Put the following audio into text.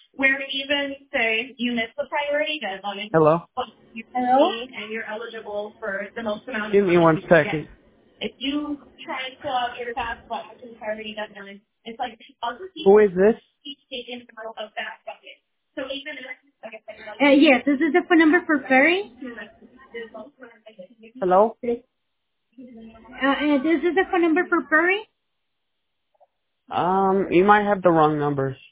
where we even say you missed the priority deadline. Hello? But you Hello? paid and you're eligible for the most amount of Give me money one you can get. second. If you try to fill out your tax but actually priority deadline, it's like other Who people is this? keep taking out of that bucket. So even if, like I said, you're Yes, this is the phone number for Ferry. Hello? This is the phone number for Ferry. You might have the wrong numbers.